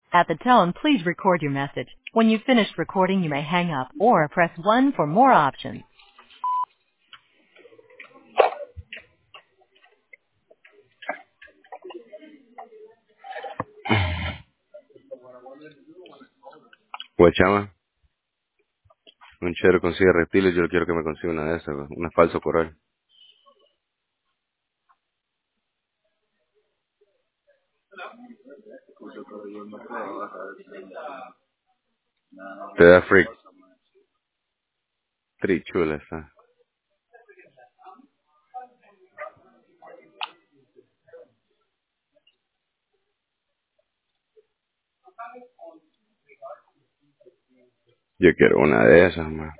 At the tone, please record your message. When you've finished recording, you may hang up or press 1 for more options. Pues chama, un chero consigue reptiles, yo quiero que me consiga una de esas, güey, una falso coral. Te da freak. Tri chula está. Yo quiero una de esas, man.